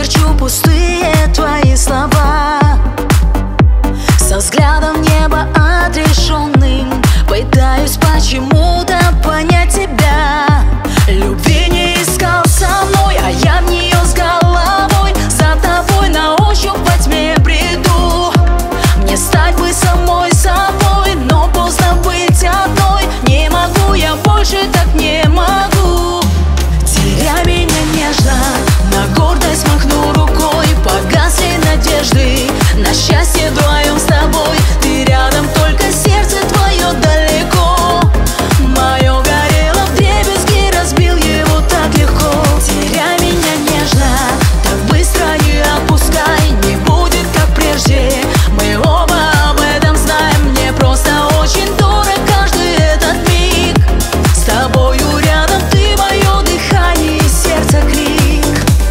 верчу пустые твои слова. Со взглядом в небо отрешенным пытаюсь почему-то понять тебя. Любви не искал со мной, а я в нее с головой. За тобой на ощупь во тьме бреду. Мне стать бы самой собой, но поздно быть одной. Не могу я больше, так не могу. Теряй меня нежно, на гордость махну рукой. Погасли надежды на счастье вдвоем с тобой. Ты рядом, только сердце твое далеко. Мое горело вдребезги, разбил его так легко. Теряй меня нежно, так быстро не отпускай. Не будет как прежде, мы оба об этом знаем. Мне просто очень дорог каждый этот миг. С тобою рядом, ты мое дыхание и сердце крик.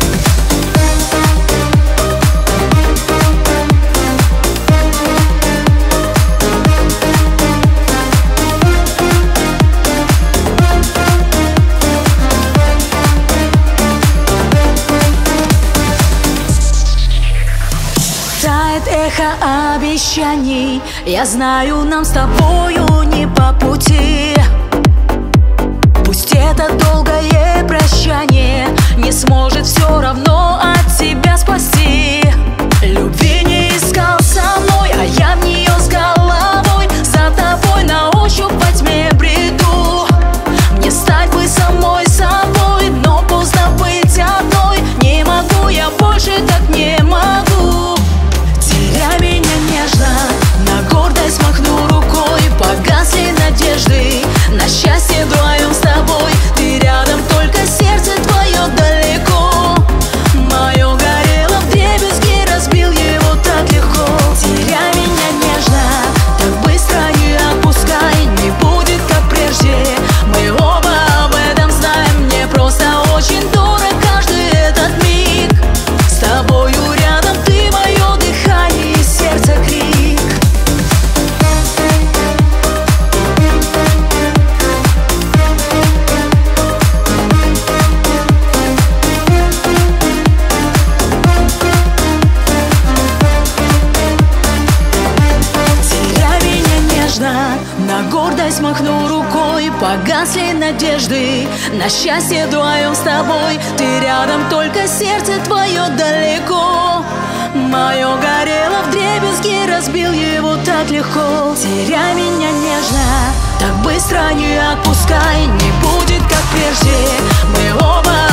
Тает эхо обещаний. Я знаю, нам с тобою не по пути. Пусть это долгое прощание не сможет все равно от тебя спасти. Любви не искал со мной, а я в нее с головой. За тобой на ощупь во тьме бреду. Мне стать бы самой собой, но поздно быть одной. Не могу я больше, так не могу. Теряй меня нежно, на гордость махну рукой. Погасли надежды на счастье вдвоем с тобой. Ты рядом, только сердце твое далеко. Мое горело вдребезги, разбил его так легко. Теряй меня нежно, так быстро не отпускай. Не будет как прежде, мы оба об этом знаем. Мне просто очень дорог каждый этот миг. С тобою рядом, ты мое дыхание и сердце крик. На гордость махну рукой. Погасли надежды на счастье вдвоем с тобой. Ты рядом, только сердце твое далеко. Мое горело вдребезги, разбил его так легко. Теряй меня нежно, так быстро не отпускай. Не будет как прежде, мы оба